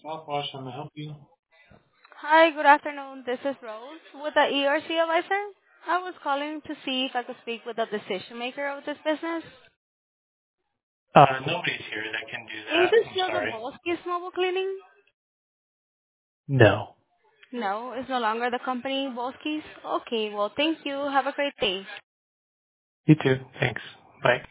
Southwash, I'm gonna help you. Hi, good afternoon. This is Rose with the ERC advisor. I was calling to see if I could speak with the decision maker of this business. Nobody's here that can do Is that. this I'm still the sorry. Volski's Mobile Cleaning? No. No, it's no longer the company Volski's. Okay, well, thank you. Have a great day. You too. Thanks. Bye.